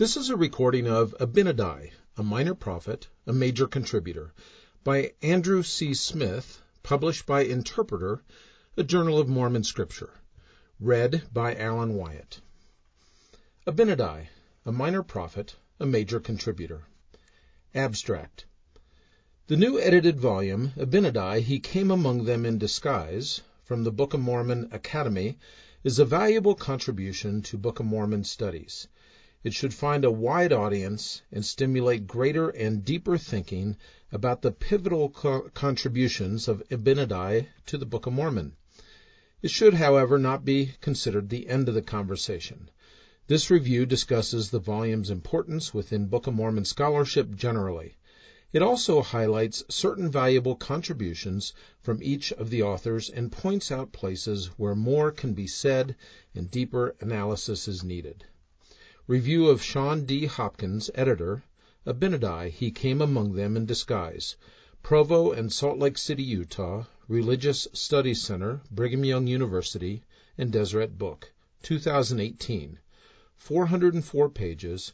This is a recording of Abinadi, a minor prophet, a major contributor, by Andrew C. Smith, published by Interpreter, a Journal of Mormon Scripture. Read by Alan Wyatt. Abinadi, a minor prophet, a major contributor. Abstract. The new edited volume, Abinadi, He Came Among Them in Disguise, from the Book of Mormon Academy, is a valuable contribution to Book of Mormon studies. It should find a wide audience and stimulate greater and deeper thinking about the pivotal contributions of Abinadi to the Book of Mormon. It should, however, not be considered the end of the conversation. This review discusses the volume's importance within Book of Mormon scholarship generally. It also highlights certain valuable contributions from each of the authors and points out places where more can be said and deeper analysis is needed. Review of Sean D. Hopkins, editor, Abinadi, He Came Among Them in Disguise, Provo and Salt Lake City, Utah, Religious Studies Center, Brigham Young University, and Deseret Book, 2018, 404 pages,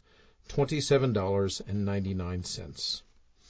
$27.99.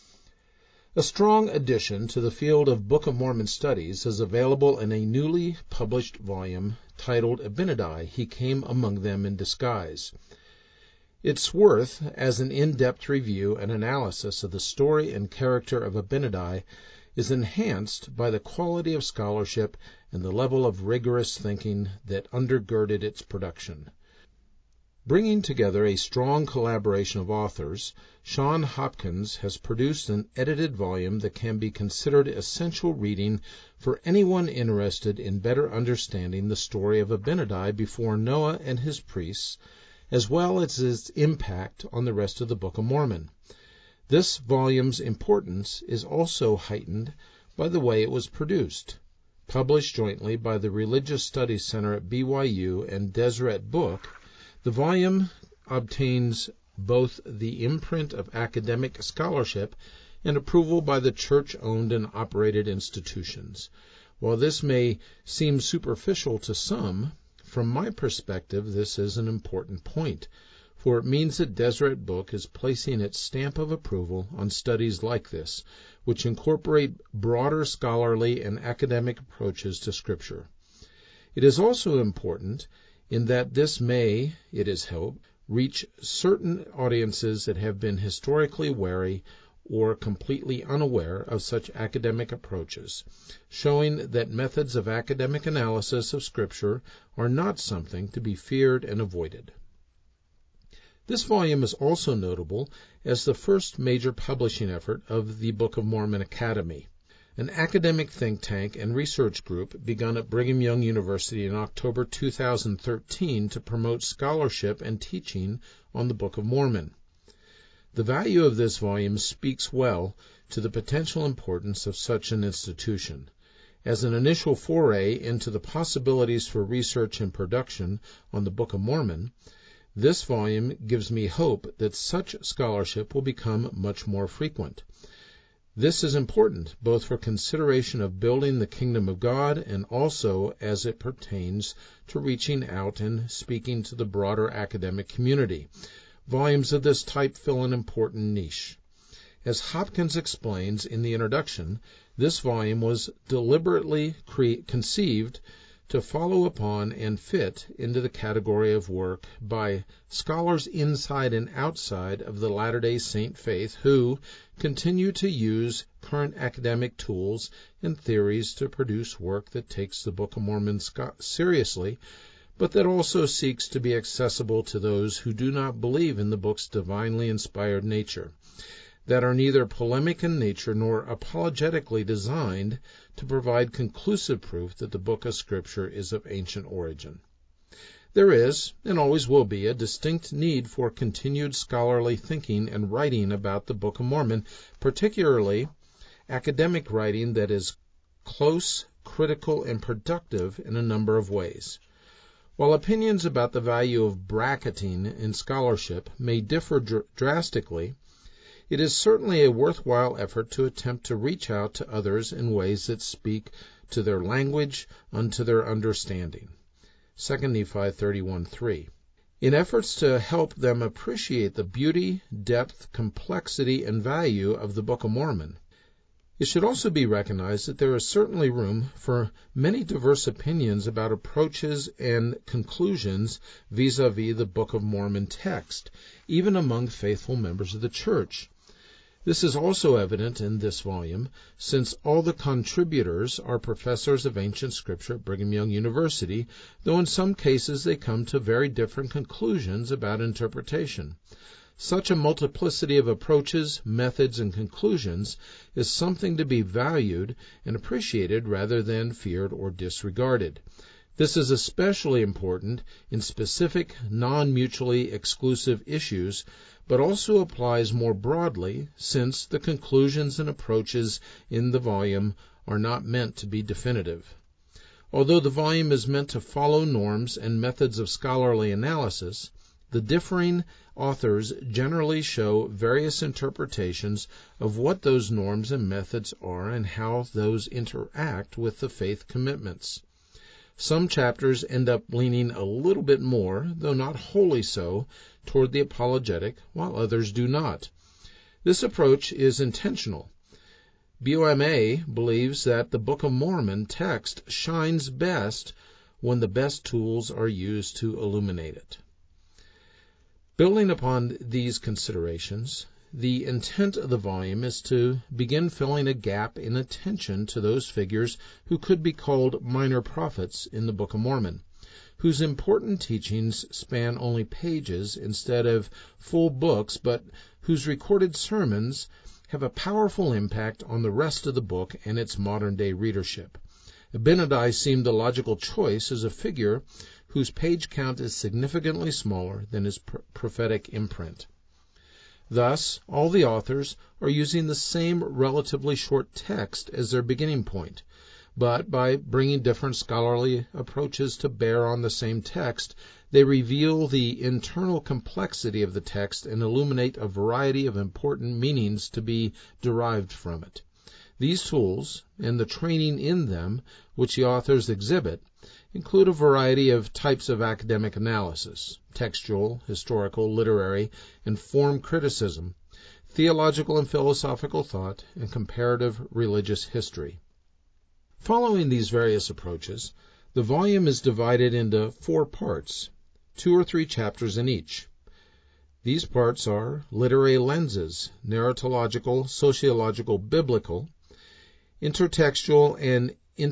A strong addition to the field of Book of Mormon studies is available in a newly published volume titled Abinadi, He Came Among Them in Disguise. Its worth as an in-depth review and analysis of the story and character of Abinadi is enhanced by the quality of scholarship and the level of rigorous thinking that undergirded its production. Bringing together a strong collaboration of authors, Sean Hopkins has produced an edited volume that can be considered essential reading for anyone interested in better understanding the story of Abinadi before Noah and his priests, as well as its impact on the rest of the Book of Mormon. This volume's importance is also heightened by the way it was produced. Published jointly by the Religious Studies Center at BYU and Deseret Book, the volume obtains both the imprint of academic scholarship and approval by the church-owned and operated institutions. While this may seem superficial to some, from my perspective, this is an important point, for it means that Deseret Book is placing its stamp of approval on studies like this, which incorporate broader scholarly and academic approaches to Scripture. It is also important in that this may, it is hoped, reach certain audiences that have been historically wary or completely unaware of such academic approaches, showing that methods of academic analysis of Scripture are not something to be feared and avoided. This volume is also notable as the first major publishing effort of the Book of Mormon Academy, an academic think tank and research group begun at Brigham Young University in October 2013 to promote scholarship and teaching on the Book of Mormon. The value of this volume speaks well to the potential importance of such an institution. As an initial foray into the possibilities for research and production on the Book of Mormon, this volume gives me hope that such scholarship will become much more frequent. This is important both for consideration of building the kingdom of God and also as it pertains to reaching out and speaking to the broader academic community. Volumes of this type fill an important niche. As Hopkins explains in the introduction, this volume was deliberately conceived to follow upon and fit into the category of work by scholars inside and outside of the Latter-day Saint faith who continue to use current academic tools and theories to produce work that takes the Book of Mormon seriously, but that also seeks to be accessible to those who do not believe in the book's divinely inspired nature, that are neither polemic in nature nor apologetically designed to provide conclusive proof that the book of Scripture is of ancient origin. There is, and always will be, a distinct need for continued scholarly thinking and writing about the Book of Mormon, particularly academic writing that is close, critical, and productive in a number of ways. While opinions about the value of bracketing in scholarship may differ drastically, it is certainly a worthwhile effort to attempt to reach out to others in ways that speak to their language unto their understanding. 2 Nephi 31:3. In efforts to help them appreciate the beauty, depth, complexity, and value of the Book of Mormon, it should also be recognized that there is certainly room for many diverse opinions about approaches and conclusions vis-a-vis the Book of Mormon text, even among faithful members of the Church. This is also evident in this volume, since all the contributors are professors of ancient scripture at Brigham Young University, though in some cases they come to very different conclusions about interpretation. Such a multiplicity of approaches, methods, and conclusions is something to be valued and appreciated rather than feared or disregarded. This is especially important in specific, non-mutually exclusive issues, but also applies more broadly since the conclusions and approaches in the volume are not meant to be definitive. Although the volume is meant to follow norms and methods of scholarly analysis, the differing authors generally show various interpretations of what those norms and methods are and how those interact with the faith commitments. Some chapters end up leaning a little bit more, though not wholly so, toward the apologetic, while others do not. This approach is intentional. BOMA believes that the Book of Mormon text shines best when the best tools are used to illuminate it. Building upon these considerations, the intent of the volume is to begin filling a gap in attention to those figures who could be called minor prophets in the Book of Mormon, whose important teachings span only pages instead of full books, but whose recorded sermons have a powerful impact on the rest of the book and its modern-day readership. Abinadi seemed the logical choice as a figure whose page count is significantly smaller than his prophetic imprint. Thus, all the authors are using the same relatively short text as their beginning point, but by bringing different scholarly approaches to bear on the same text, they reveal the internal complexity of the text and illuminate a variety of important meanings to be derived from it. These tools, and the training in them which the authors exhibit, include a variety of types of academic analysis: textual, historical, literary, and form criticism, theological and philosophical thought, and comparative religious history. Following these various approaches, the volume is divided into 4 parts, 2 or 3 chapters in each. These parts are literary lenses, narratological, sociological, biblical, intertextual, and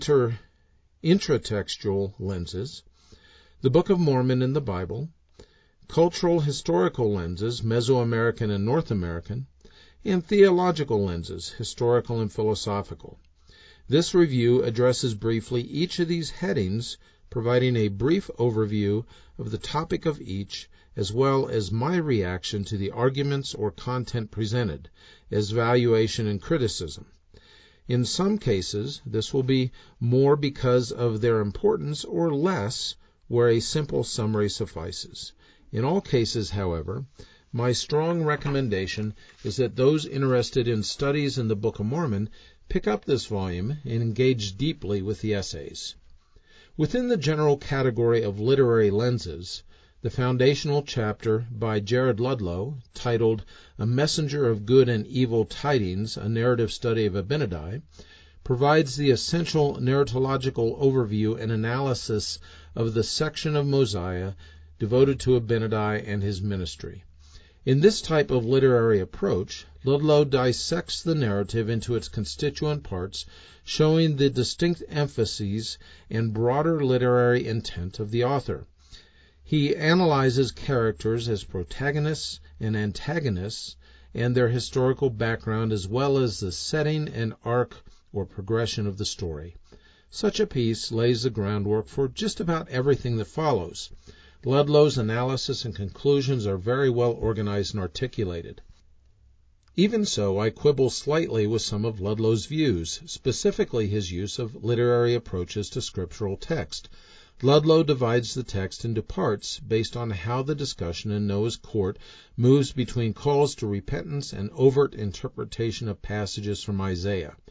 intratextual lenses, the Book of Mormon and the Bible, cultural historical lenses, Mesoamerican and North American, and theological lenses, historical and philosophical. This review addresses briefly each of these headings, providing a brief overview of the topic of each, as well as my reaction to the arguments or content presented, as valuation and criticism. In some cases, this will be more because of their importance or less where a simple summary suffices. In all cases, however, my strong recommendation is that those interested in studies in the Book of Mormon pick up this volume and engage deeply with the essays. Within the general category of literary lenses, the foundational chapter by Jared Ludlow, titled A Messenger of Good and Evil Tidings, A Narrative Study of Abinadi, provides the essential narratological overview and analysis of the section of Mosiah devoted to Abinadi and his ministry. In this type of literary approach, Ludlow dissects the narrative into its constituent parts, showing the distinct emphases and broader literary intent of the author. He analyzes characters as protagonists and antagonists and their historical background, as well as the setting and arc or progression of the story. Such a piece lays the groundwork for just about everything that follows. Ludlow's analysis and conclusions are very well organized and articulated. Even so, I quibble slightly with some of Ludlow's views, specifically his use of literary approaches to scriptural text. Ludlow divides the text into parts based on how the discussion in Noah's court moves between calls to repentance and overt interpretation of passages from Isaiah.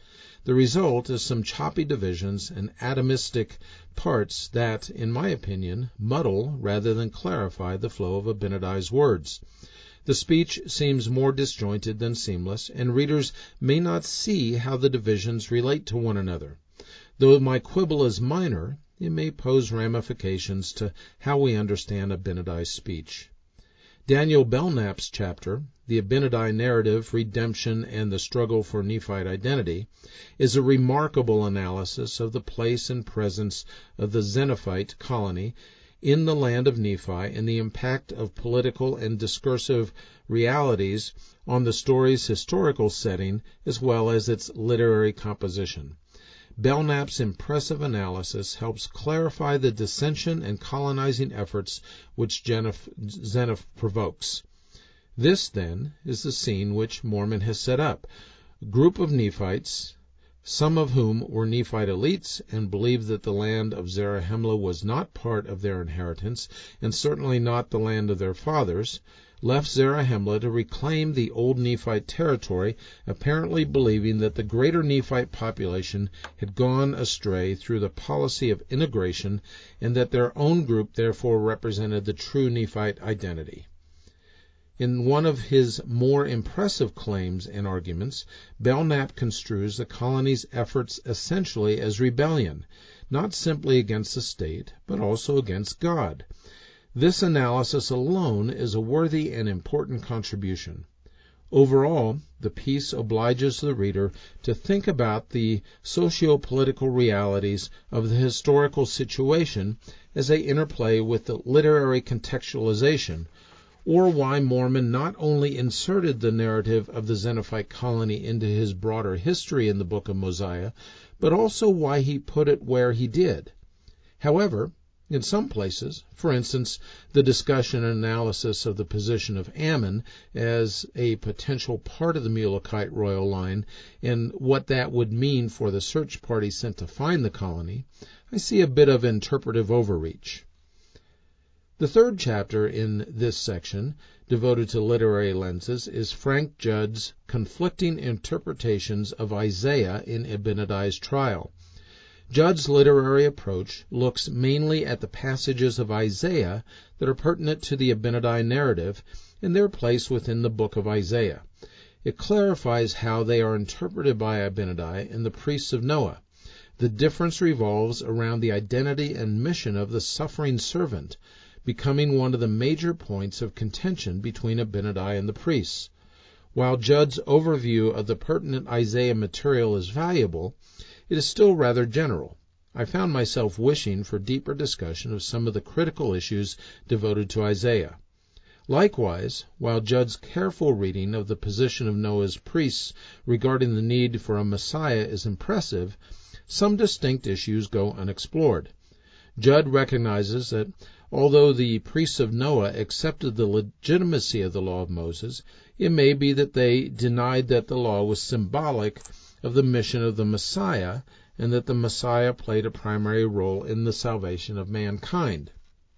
The result is some choppy divisions and atomistic parts that, in my opinion, muddle rather than clarify the flow of Abinadi's words. The speech seems more disjointed than seamless, and readers may not see how the divisions relate to one another. Though my quibble is minor, it may pose ramifications to how we understand Abinadi's speech. Daniel Belknap's chapter, The Abinadi Narrative, Redemption, and the Struggle for Nephite Identity, is a remarkable analysis of the place and presence of the Xenophite colony in the land of Nephi and the impact of political and discursive realities on the story's historical setting as well as its literary composition. Belknap's impressive analysis helps clarify the dissension and colonizing efforts which Xenophh provokes. This, then, is the scene which Mormon has set up. A group of Nephites, some of whom were Nephite elites and believed that the land of Zarahemla was not part of their inheritance and certainly not the land of their fathers, left Zarahemla to reclaim the old Nephite territory, apparently believing that the greater Nephite population had gone astray through the policy of integration and that their own group therefore represented the true Nephite identity. In one of his more impressive claims and arguments, Belknap construes the colony's efforts essentially as rebellion, not simply against the state, but also against God. This analysis alone is a worthy and important contribution. Overall, the piece obliges the reader to think about the socio-political realities of the historical situation as they interplay with the literary contextualization, or why Mormon not only inserted the narrative of the Xenophite colony into his broader history in the Book of Mosiah, but also why he put it where he did. However, in some places, for instance, the discussion and analysis of the position of Ammon as a potential part of the Mulekite royal line and what that would mean for the search party sent to find the colony, I see a bit of interpretive overreach. The third chapter in this section, devoted to literary lenses, is Frank Judd's conflicting interpretations of Isaiah in Abinadi's trial. Judd's literary approach looks mainly at the passages of Isaiah that are pertinent to the Abinadi narrative and their place within the book of Isaiah. It clarifies how they are interpreted by Abinadi and the priests of Noah. The difference revolves around the identity and mission of the suffering servant, becoming one of the major points of contention between Abinadi and the priests. While Judd's overview of the pertinent Isaiah material is valuable, it is still rather general. I found myself wishing for deeper discussion of some of the critical issues devoted to Isaiah. Likewise, while Judd's careful reading of the position of Noah's priests regarding the need for a Messiah is impressive, some distinct issues go unexplored. Judd recognizes that although the priests of Noah accepted the legitimacy of the law of Moses, it may be that they denied that the law was symbolic of the mission of the Messiah, and that the Messiah played a primary role in the salvation of mankind.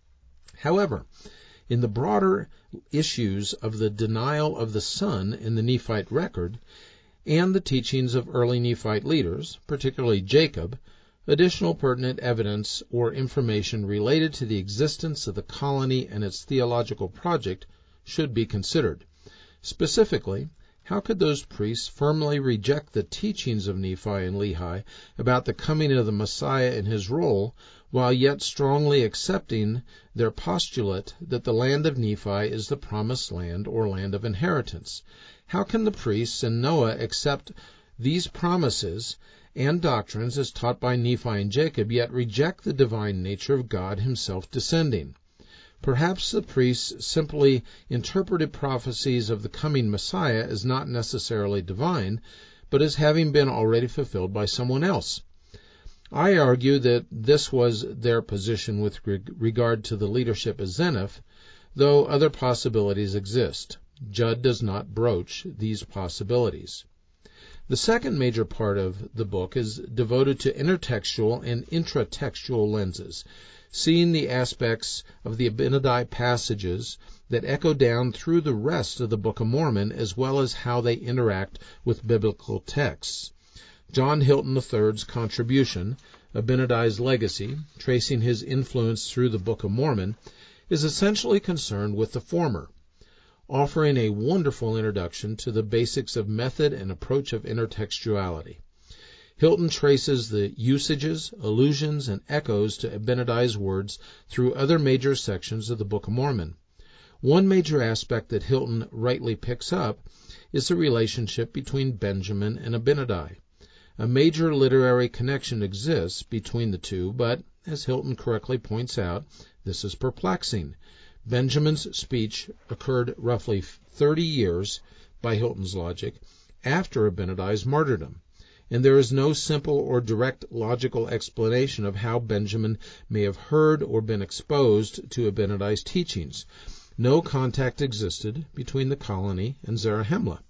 However, in the broader issues of the denial of the Son in the Nephite record, and the teachings of early Nephite leaders, particularly Jacob, additional pertinent evidence or information related to the existence of the colony and its theological project should be considered. Specifically, how could those priests firmly reject the teachings of Nephi and Lehi about the coming of the Messiah and his role, while yet strongly accepting their postulate that the land of Nephi is the promised land or land of inheritance? How can the priests and Noah accept these promises and doctrines as taught by Nephi and Jacob, yet reject the divine nature of God himself descending? Perhaps the priests simply interpreted prophecies of the coming Messiah as not necessarily divine, but as having been already fulfilled by someone else. I argue that this was their position with regard to the leadership of Xenophh, though other possibilities exist. Judd does not broach these possibilities. The second major part of the book is devoted to intertextual and intratextual lenses, seeing the aspects of the Abinadi passages that echo down through the rest of the Book of Mormon, as well as how they interact with biblical texts. John Hilton III's contribution, Abinadi's Legacy, tracing his influence through the Book of Mormon, is essentially concerned with the former, offering a wonderful introduction to the basics of method and approach of intertextuality. Hilton traces the usages, allusions, and echoes to Abinadi's words through other major sections of the Book of Mormon. One major aspect that Hilton rightly picks up is the relationship between Benjamin and Abinadi. A major literary connection exists between the two, but, as Hilton correctly points out, this is perplexing. Benjamin's speech occurred roughly 30 years, by Hilton's logic, after Abinadi's martyrdom, and there is no simple or direct logical explanation of how Benjamin may have heard or been exposed to Abinadi's teachings. No contact existed between the colony and Zarahemla.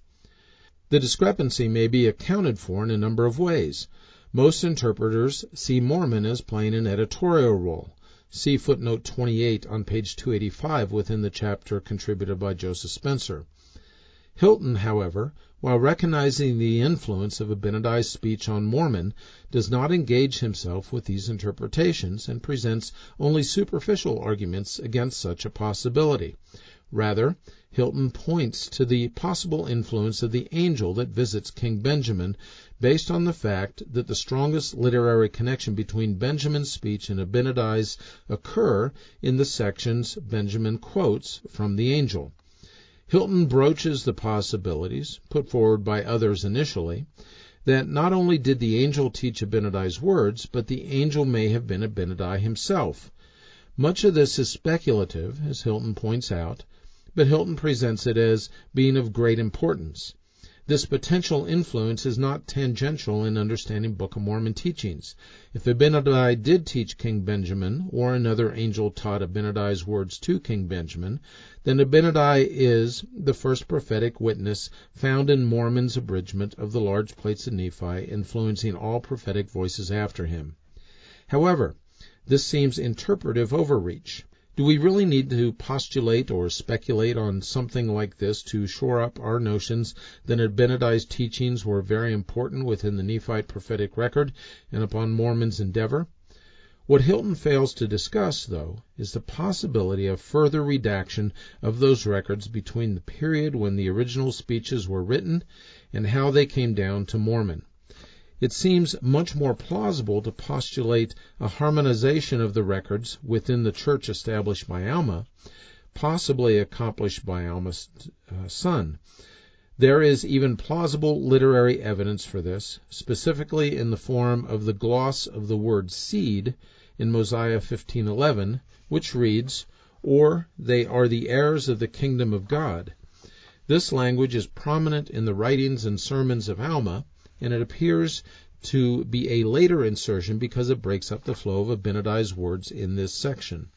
The discrepancy may be accounted for in a number of ways. Most interpreters see Mormon as playing an editorial role. See footnote 28 on page 285 within the chapter contributed by Joseph Spencer. Hilton, however, while recognizing the influence of Abinadi's speech on Mormon, does not engage himself with these interpretations and presents only superficial arguments against such a possibility. Rather, Hilton points to the possible influence of the angel that visits King Benjamin, based on the fact that the strongest literary connection between Benjamin's speech and Abinadi's occur in the sections Benjamin quotes from the angel. Hilton broaches the possibilities, put forward by others initially, that not only did the angel teach Abinadi's words, but the angel may have been Abinadi himself. Much of this is speculative, as Hilton points out, but Hilton presents it as being of great importance. This potential influence is not tangential in understanding Book of Mormon teachings. If Abinadi did teach King Benjamin, or another angel taught Abinadi's words to King Benjamin, then Abinadi is the first prophetic witness found in Mormon's abridgment of the large plates of Nephi, influencing all prophetic voices after him. However, this seems interpretive overreach. Do we really need to postulate or speculate on something like this to shore up our notions that Abinadi's teachings were very important within the Nephite prophetic record and upon Mormon's endeavor? What Hilton fails to discuss, though, is the possibility of further redaction of those records between the period when the original speeches were written and how they came down to Mormon. It seems much more plausible to postulate a harmonization of the records within the church established by Alma, possibly accomplished by Alma's son. There is even plausible literary evidence for this, specifically in the form of the gloss of the word seed in Mosiah 15:11, which reads, "Or they are the heirs of the kingdom of God." This language is prominent in the writings and sermons of Alma, and it appears to be a later insertion because it breaks up the flow of Abinadi's words in this section.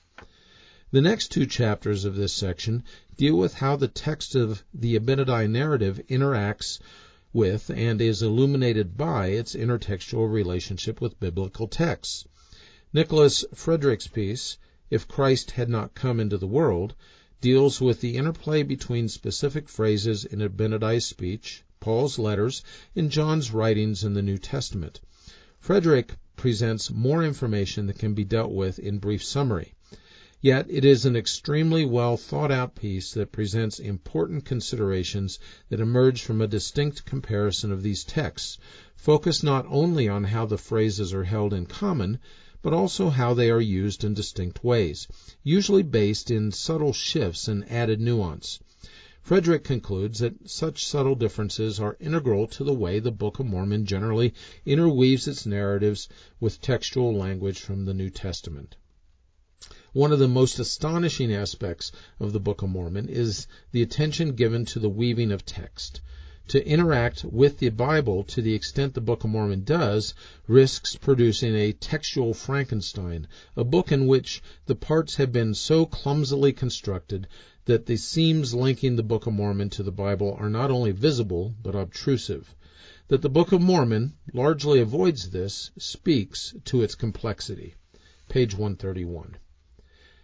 The next two chapters of this section deal with how the text of the Abinadi narrative interacts with and is illuminated by its intertextual relationship with biblical texts. Nicholas Frederick's piece, If Christ Had Not Come into the World, deals with the interplay between specific phrases in Abinadi's speech, Paul's letters, and John's writings in the New Testament. Frederick presents more information that can be dealt with in brief summary. Yet it is an extremely well thought-out piece that presents important considerations that emerge from a distinct comparison of these texts, focused not only on how the phrases are held in common, but also how they are used in distinct ways, usually based in subtle shifts and added nuance. Frederick concludes that such subtle differences are integral to the way the Book of Mormon generally interweaves its narratives with textual language from the New Testament. One of the most astonishing aspects of the Book of Mormon is the attention given to the weaving of text. To interact with the Bible to the extent the Book of Mormon does risks producing a textual Frankenstein, a book in which the parts have been so clumsily constructed that the seams linking the Book of Mormon to the Bible are not only visible but obtrusive. That the Book of Mormon largely avoids this speaks to its complexity. Page 131.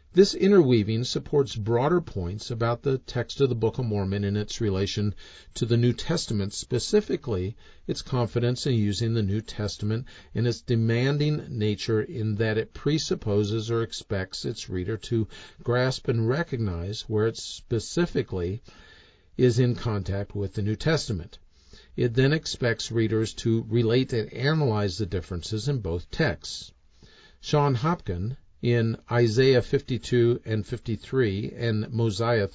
This interweaving supports broader points about the text of the Book of Mormon in its relation to the New Testament, specifically its confidence in using the New Testament and its demanding nature in that it presupposes or expects its reader to grasp and recognize where it specifically is in contact with the New Testament. It then expects readers to relate and analyze the differences in both texts. Sean Hopkin, in Isaiah 52 and 53 and Mosiah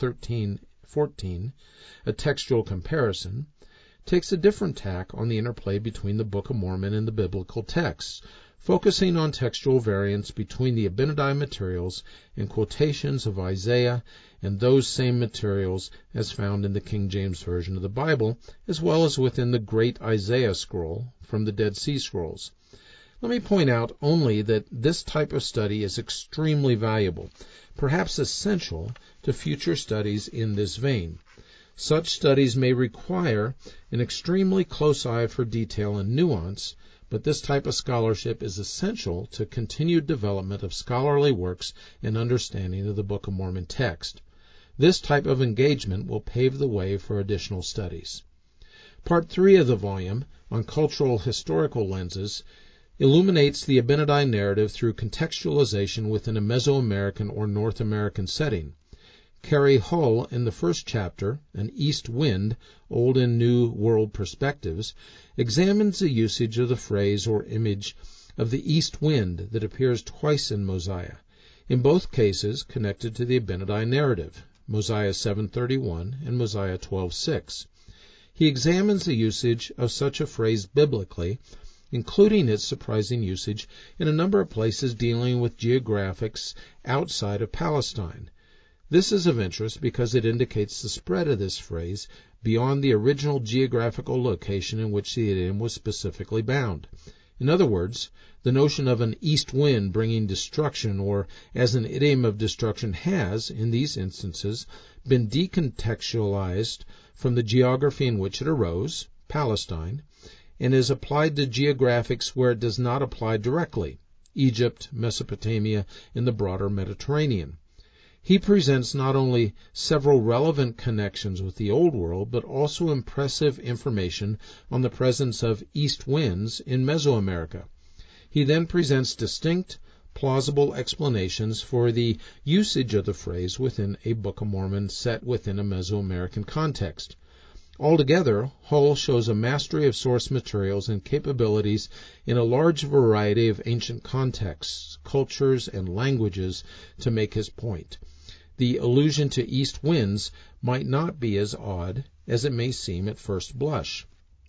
13:14, a textual comparison, takes a different tack on the interplay between the Book of Mormon and the biblical texts, focusing on textual variance between the Abinadi materials and quotations of Isaiah and those same materials as found in the King James Version of the Bible, as well as within the Great Isaiah Scroll from the Dead Sea Scrolls. Let me point out only that this type of study is extremely valuable, perhaps essential to future studies in this vein. Such studies may require an extremely close eye for detail and nuance, but this type of scholarship is essential to continued development of scholarly works and understanding of the Book of Mormon text. This type of engagement will pave the way for additional studies. Part 3 of the volume, on cultural historical lenses, illuminates the Abinadi narrative through contextualization within a Mesoamerican or North American setting. Carrie Hull, in the first chapter, An East Wind, Old and New World Perspectives, examines the usage of the phrase or image of the east wind that appears twice in Mosiah, in both cases connected to the Abinadi narrative, Mosiah 7:31 and Mosiah 12:6. He examines the usage of such a phrase biblically, including its surprising usage in a number of places dealing with geographics outside of Palestine. This is of interest because it indicates the spread of this phrase beyond the original geographical location in which the idiom was specifically bound. In other words, the notion of an east wind bringing destruction, or as an idiom of destruction, has, in these instances, been decontextualized from the geography in which it arose, Palestine, and is applied to geographics where it does not apply directly, Egypt, Mesopotamia, and the broader Mediterranean. He presents not only several relevant connections with the Old World, but also impressive information on the presence of east winds in Mesoamerica. He then presents distinct, plausible explanations for the usage of the phrase within a Book of Mormon set within a Mesoamerican context. Altogether, Hull shows a mastery of source materials and capabilities in a large variety of ancient contexts, cultures, and languages to make his point. The allusion to east winds might not be as odd as it may seem at first blush.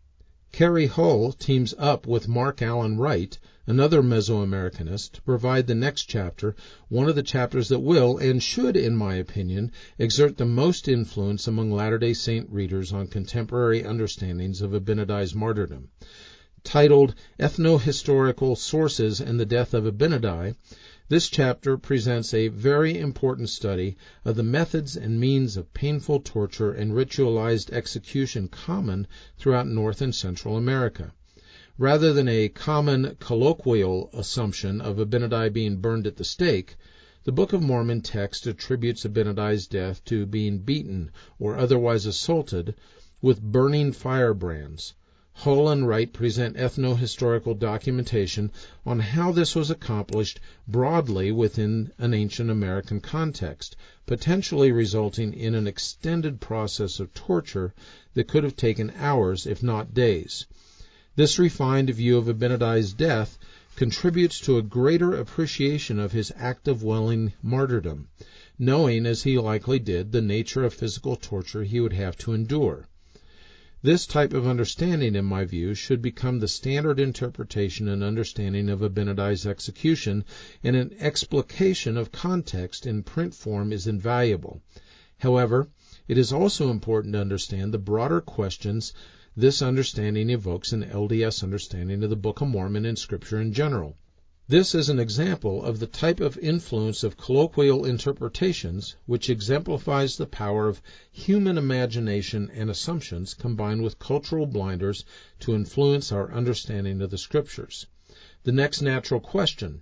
Carrie Hull teams up with Mark Allen Wright, another Mesoamericanist, to provide the next chapter, one of the chapters that will, and should, in my opinion, exert the most influence among Latter-day Saint readers on contemporary understandings of Abinadi's martyrdom. Titled Ethno-Historical Sources and the Death of Abinadi, this chapter presents a very important study of the methods and means of painful torture and ritualized execution common throughout North and Central America. Rather than a common colloquial assumption of Abinadi being burned at the stake, the Book of Mormon text attributes Abinadi's death to being beaten or otherwise assaulted with burning firebrands. Hull and Wright present ethno-historical documentation on how this was accomplished broadly within an ancient American context, potentially resulting in an extended process of torture that could have taken hours, if not days. This refined view of Abinadi's death contributes to a greater appreciation of his act of willing martyrdom, knowing, as he likely did, the nature of physical torture he would have to endure. This type of understanding, in my view, should become the standard interpretation and understanding of Abinadi's execution, and an explication of context in print form is invaluable. However, it is also important to understand the broader questions this understanding evokes in LDS understanding of the Book of Mormon and Scripture in general. This is an example of the type of influence of colloquial interpretations which exemplifies the power of human imagination and assumptions combined with cultural blinders to influence our understanding of the Scriptures. The next natural question: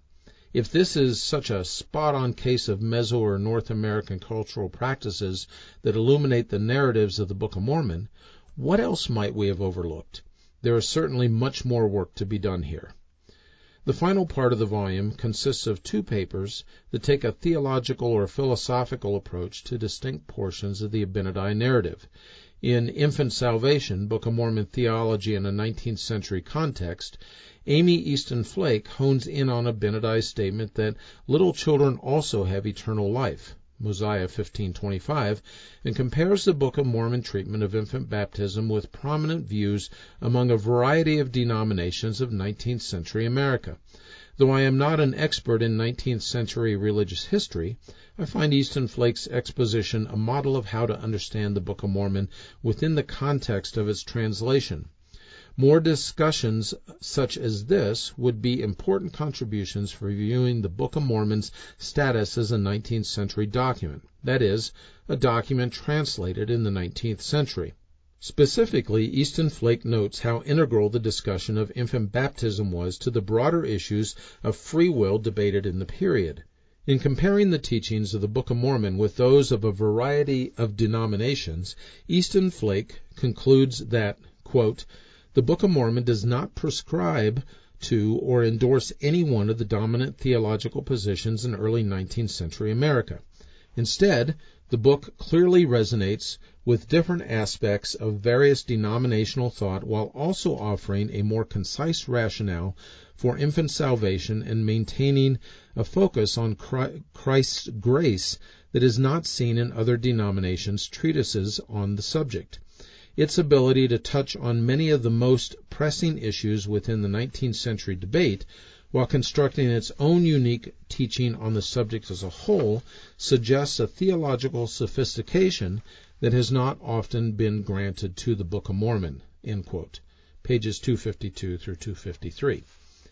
If this is such a spot-on case of Meso or North American cultural practices that illuminate the narratives of the Book of Mormon, what else might we have overlooked? There is certainly much more work to be done here. The final part of the volume consists of 2 papers that take a theological or philosophical approach to distinct portions of the Abinadi narrative. In Infant Salvation, Book of Mormon Theology in a 19th Century Context, Amy Easton Flake hones in on Abinadi's statement that little children also have eternal life, Mosiah 15:25, and compares the Book of Mormon treatment of infant baptism with prominent views among a variety of denominations of 19th century America. Though I am not an expert in 19th century religious history, I find Easton Flake's exposition a model of how to understand the Book of Mormon within the context of its translation. More discussions such as this would be important contributions for viewing the Book of Mormon's status as a 19th century document, that is, a document translated in the 19th century. Specifically, Easton Flake notes how integral the discussion of infant baptism was to the broader issues of free will debated in the period. In comparing the teachings of the Book of Mormon with those of a variety of denominations, Easton Flake concludes that, quote, the Book of Mormon does not prescribe to or endorse any one of the dominant theological positions in early 19th century America. Instead, the book clearly resonates with different aspects of various denominational thought while also offering a more concise rationale for infant salvation and maintaining a focus on Christ's grace that is not seen in other denominations' treatises on the subject. Its ability to touch on many of the most pressing issues within the 19th century debate while constructing its own unique teaching on the subject as a whole suggests a theological sophistication that has not often been granted to the Book of Mormon, end quote, pages 252 through 253.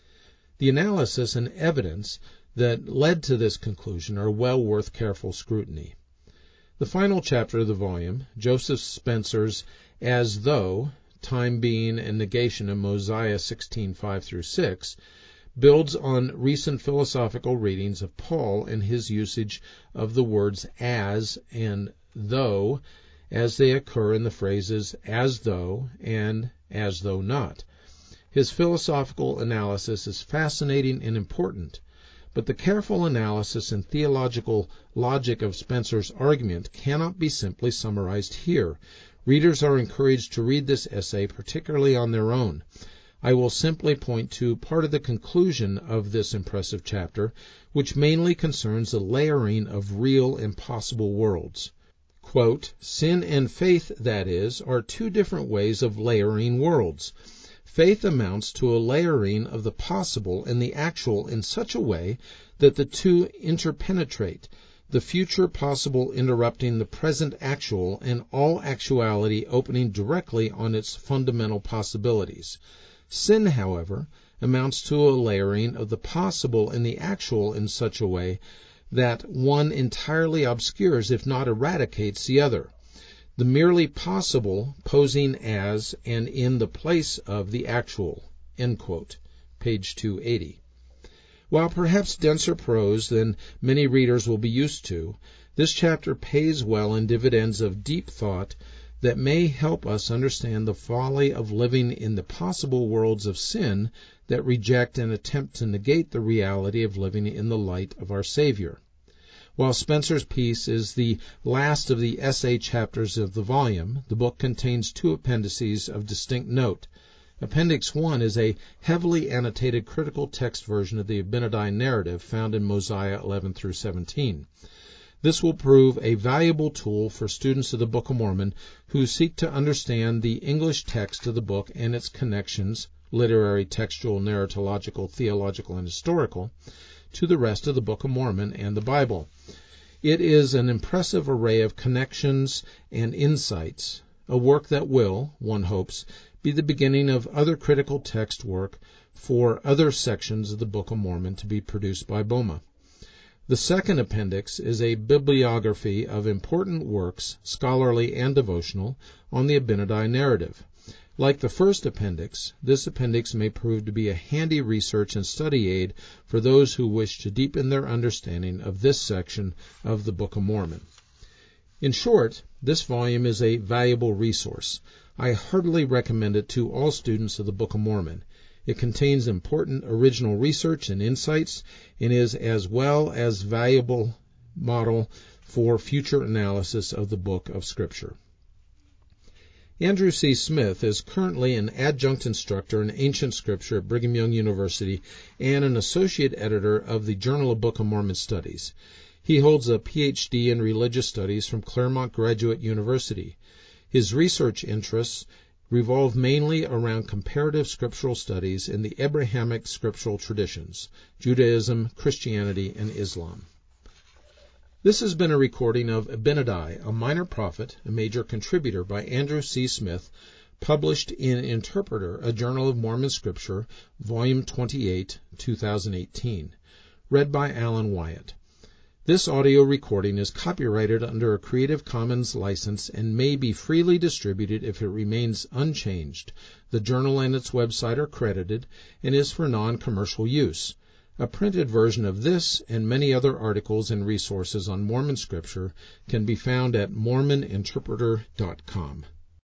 The analysis and evidence that led to this conclusion are well worth careful scrutiny. The final chapter of the volume, Joseph Spencer's As Though, Time Being and Negation in Mosiah 16:5 through 6, builds on recent philosophical readings of Paul and his usage of the words as and though as they occur in the phrases as though and as though not. His philosophical analysis is fascinating and important, but the careful analysis and theological logic of Spencer's argument cannot be simply summarized here. Readers are encouraged to read this essay, particularly on their own. I will simply point to part of the conclusion of this impressive chapter, which mainly concerns the layering of real and possible worlds. Quote, sin and faith, that is, are 2 different ways of layering worlds. Faith amounts to a layering of the possible and the actual in such a way that the 2 interpenetrate, the future possible interrupting the present actual and all actuality opening directly on its fundamental possibilities. Sin, however, amounts to a layering of the possible and the actual in such a way that one entirely obscures, if not eradicates, the other. The merely possible posing as and in the place of the actual, end quote, page 280. While perhaps denser prose than many readers will be used to, this chapter pays well in dividends of deep thought that may help us understand the folly of living in the possible worlds of sin that reject and attempt to negate the reality of living in the light of our Savior. While Spencer's piece is the last of the essay chapters of the volume, the book contains 2 appendices of distinct note. Appendix 1 is a heavily annotated critical text version of the Abinadi narrative found in Mosiah 11 through 17. This will prove a valuable tool for students of the Book of Mormon who seek to understand the English text of the book and its connections, literary, textual, narratological, theological, and historical, to the rest of the Book of Mormon and the Bible. It is an impressive array of connections and insights, a work that will, one hopes, be the beginning of other critical text work for other sections of the Book of Mormon to be produced by BOMA. The second appendix is a bibliography of important works, scholarly and devotional, on the Abinadi narrative. Like the first appendix, this appendix may prove to be a handy research and study aid for those who wish to deepen their understanding of this section of the Book of Mormon. In short, this volume is a valuable resource. I heartily recommend it to all students of the Book of Mormon. It contains important original research and insights and is as well as valuable model for future analysis of the book of Scripture. Andrew C. Smith is currently an adjunct instructor in ancient scripture at Brigham Young University and an associate editor of the Journal of Book of Mormon Studies. He holds a Ph.D. in religious studies from Claremont Graduate University. His research interests revolve mainly around comparative scriptural studies in the Abrahamic scriptural traditions, Judaism, Christianity, and Islam. This has been a recording of Abinadi, a Minor Prophet, a Major Contributor by Andrew C. Smith, published in Interpreter, a Journal of Mormon Scripture, Volume 28, 2018. Read by Alan Wyatt. This audio recording is copyrighted under a Creative Commons license and may be freely distributed if it remains unchanged. The journal and its website are credited and is for non-commercial use. A printed version of this and many other articles and resources on Mormon Scripture can be found at mormoninterpreter.com.